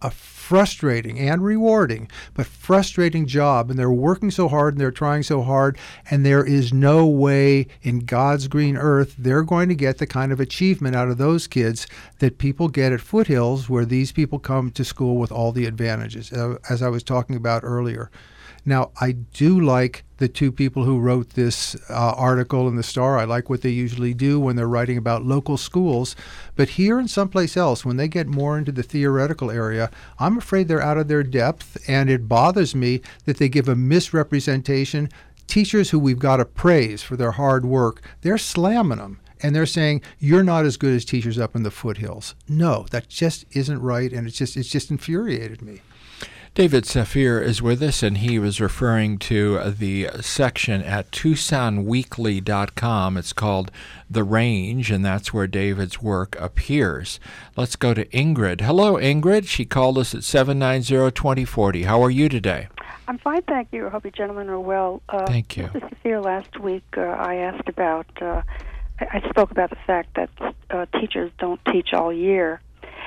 frustrating and rewarding, but frustrating job. And they're working so hard and they're trying so hard, and there is no way in God's green earth they're going to get the kind of achievement out of those kids that people get at Foothills, where these people come to school with all the advantages, uh, as I was talking about earlier. Now, I do like the two people who wrote this uh, article in the Star. I like what they usually do when they're writing about local schools. But here and someplace else, when they get more into the theoretical area, I'm afraid they're out of their depth, and it bothers me that they give a misrepresentation. Teachers who we've got to praise for their hard work, they're slamming them. And they're saying, you're not as good as teachers up in the foothills. No, that just isn't right, and it's just it's just infuriated me. David Safir is with us, and he was referring to the section at Tucson Weekly dot com. It's called The Range, and that's where David's work appears. Let's go to Ingrid. Hello, Ingrid. She called us at seven nine zero, two zero four zero. How are you today? I'm fine, thank you. I hope you gentlemen are well. Uh, thank you. Mister Safir, last week uh, I asked about, uh, I, I spoke about the fact that uh, teachers don't teach all year.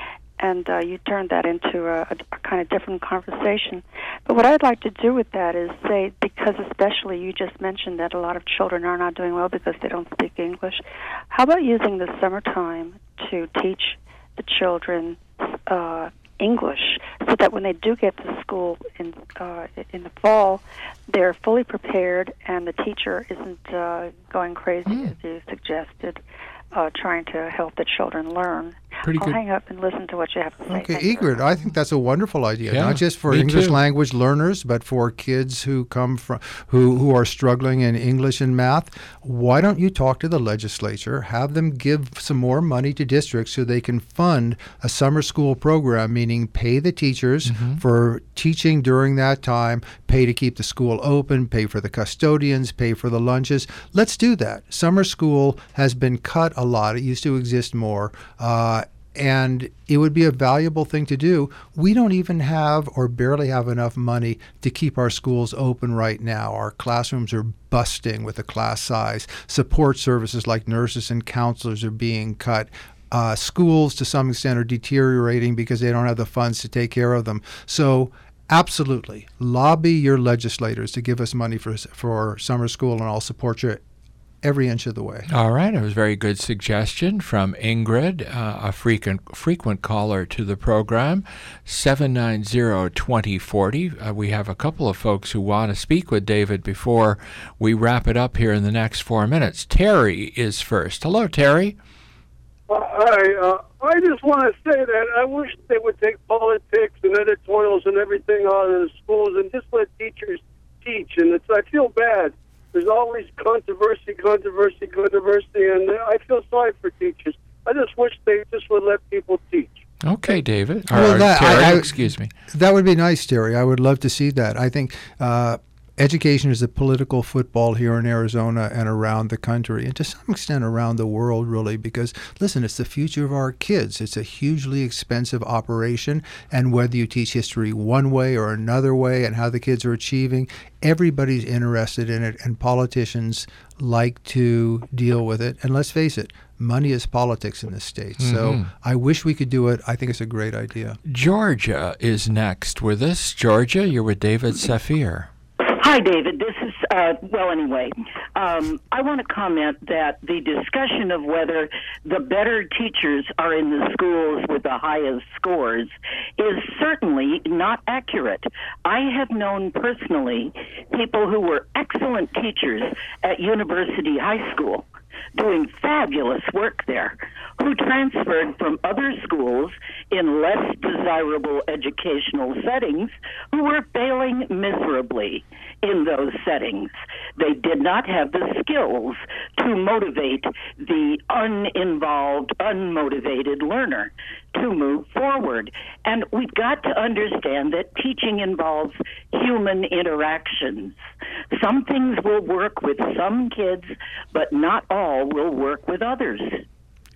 And uh, you turned that into a, a, a kind of different conversation. But what I'd like to do with that is say, because especially you just mentioned that a lot of children are not doing well because they don't speak English, how about using the summertime to teach the children uh, English so that when they do get to school in uh, in the fall, they're fully prepared and the teacher isn't uh, going crazy, mm. as you suggested, uh, trying to help the children learn. Pretty I'll good. hang up and listen to what you have to say. Okay, Thank you. Ingrid, I think that's a wonderful idea, Yeah, not just for me English too. language learners, but for kids who come from who, who are struggling in English and math. Why don't you talk to the legislature, have them give some more money to districts so they can fund a summer school program, meaning pay the teachers Mm-hmm. for teaching during that time, pay to keep the school open, pay for the custodians, pay for the lunches. Let's do that. Summer school has been cut a lot. It used to exist more. Uh, And it would be a valuable thing to do. We don't even have or barely have enough money to keep our schools open right now. Our classrooms are busting with the class size. Support services like nurses and counselors are being cut. Uh, schools, to some extent, are deteriorating because they don't have the funds to take care of them. So absolutely, lobby your legislators to give us money for, for summer school, and I'll support you every inch of the way. All right. It was a very good suggestion from Ingrid, uh, a frequent frequent caller to the program, seven nine zero, two zero four zero. Uh, we have a couple of folks who want to speak with David before we wrap it up here in the next four minutes. Terry is first. Hello, Terry. Uh, hi. Uh, I just want to say that I wish they would take politics and editorials and everything out of the schools and just let teachers teach. And it's I feel bad. There's always controversy, controversy, controversy, and I feel sorry for teachers. I just wish they just would let people teach. Okay, David. Well, Or, that- Terry, I- I- excuse me. That would be nice, Terry. I would love to see that. I think uh, education is a political football here in Arizona and around the country, and to some extent around the world, really, because, listen, it's the future of our kids. It's a hugely expensive operation, and whether you teach history one way or another way and how the kids are achieving, everybody's interested in it, and politicians like to deal with it. And let's face it, money is politics in this state. So Mhm. I wish we could do it. I think it's a great idea. Georgia is next with us. Georgia, you're with David Safir. Hi, David. This is, uh, well, anyway, um, I want to comment that the discussion of whether the better teachers are in the schools with the highest scores is certainly not accurate. I have known personally people who were excellent teachers at University High School, doing fabulous work there, who transferred from other schools in less desirable educational settings, who were failing miserably in those settings. They did not have the skills to motivate the uninvolved, unmotivated learner to move forward. And we've got to understand that teaching involves human interactions. Some things will work with some kids, but not all will work with others.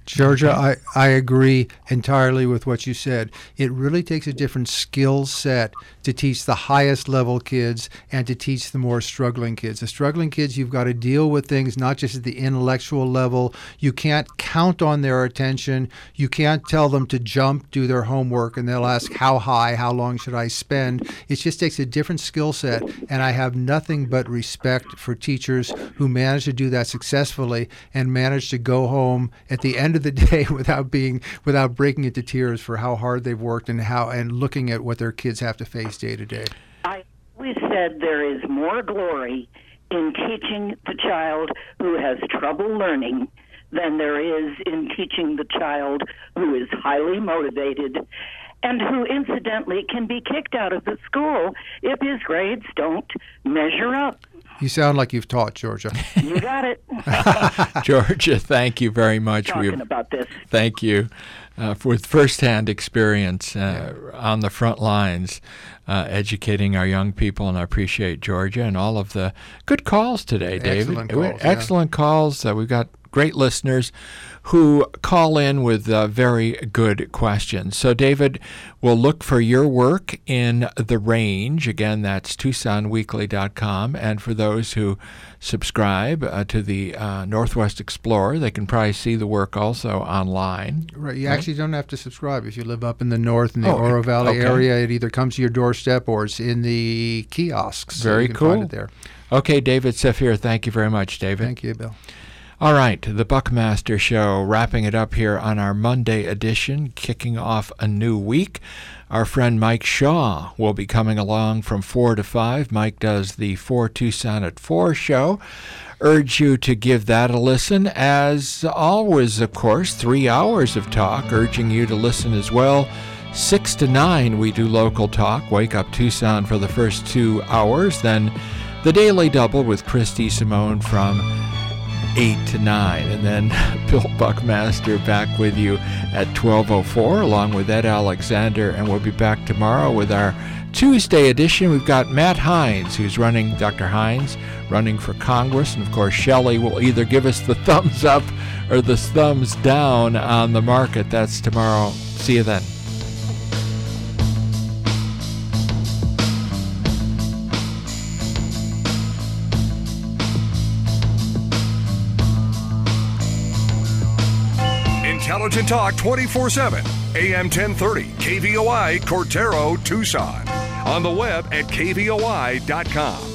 Georgia, I, I agree entirely with what you said. It really takes a different skill set to teach the highest level kids and to teach the more struggling kids. The struggling kids, you've got to deal with things not just at the intellectual level. You can't count on their attention. You can't tell them to jump, do their homework, and they'll ask how high, how long should I spend. It just takes a different skill set, and I have nothing but respect for teachers who manage to do that successfully and manage to go home at the end of the day without being without breaking into tears for how hard they've worked and how and looking at what their kids have to face day to day. I always said there is more glory in teaching the child who has trouble learning than there is in teaching the child who is highly motivated and who incidentally can be kicked out of the school if his grades don't measure up. You sound like you've taught, Georgia. You got it. Georgia, thank you very much. Talking We've, about this. Thank you uh, for with firsthand experience uh, yeah. on the front lines, uh, educating our young people, and I appreciate Georgia and all of the good calls today, David. Excellent calls. Excellent yeah. calls. Uh, we've got great listeners who call in with uh, very good questions. So, David, we'll look for your work in The Range. Again, that's Tucson Weekly dot com. And for those who subscribe uh, to the uh, Northwest Explorer, they can probably see the work also online. Right. You right? actually don't have to subscribe. If you live up in the north in the Oh, Oro Valley okay. area, it either comes to your doorstep or it's in the kiosks. So Very you can cool. find it there. Okay, David Safir, thank you very much, David. Thank you, Bill. All right, the Buckmaster Show, wrapping it up here on our Monday edition, kicking off a new week. Our friend Mike Shaw will be coming along from four to five. Mike does the four Tucson at four show. Urge you to give that a listen. As always, of course, three hours of talk, urging you to listen as well. Six to nine, we do local talk. Wake Up Tucson for the first two hours. Then the Daily Double with Christy Simone from eight to nine, and then Bill Buckmaster back with you at twelve oh four along with Ed Alexander, and we'll be back tomorrow with our Tuesday edition. We've got Matt Hines, who's running, Doctor Hines, running for Congress, and of course Shelley will either give us the thumbs up or the thumbs down on the market. That's tomorrow. See you then. Intelligent Talk twenty-four seven, A M ten thirty, K V O I, Cortero, Tucson. On the web at K V O I dot com.